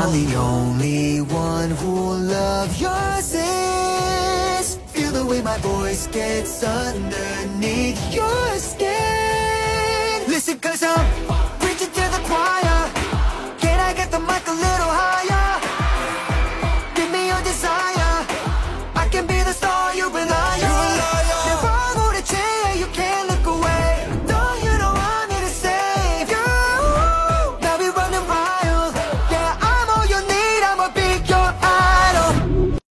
I'm the only one who'll love your sis. Feel the way my voice gets underneath your